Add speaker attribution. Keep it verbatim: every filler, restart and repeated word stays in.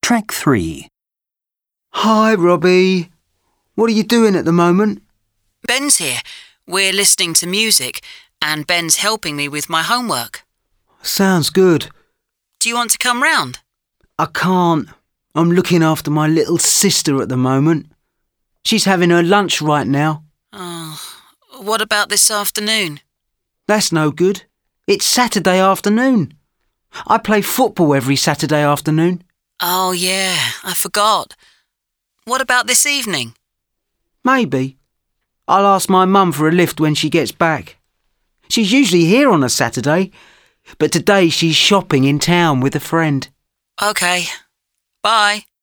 Speaker 1: Track three.
Speaker 2: Hi, Robbie. What are you doing at the moment?
Speaker 3: Ben's here. We're listening to music, and Ben's helping me with my homework.
Speaker 2: Sounds good.
Speaker 3: Do you want to come round?
Speaker 2: I can't. I'm looking after my little sister at the moment. She's having her lunch right now.
Speaker 3: Oh, what about this afternoon?
Speaker 2: That's no good. It's Saturday afternoon. I play football every Saturday afternoon.
Speaker 3: Oh, yeah, I forgot. What about this evening?
Speaker 2: Maybe. I'll ask my mum for a lift when she gets back. She's usually here on a Saturday, but today she's shopping in town with a friend.
Speaker 3: OK. Bye.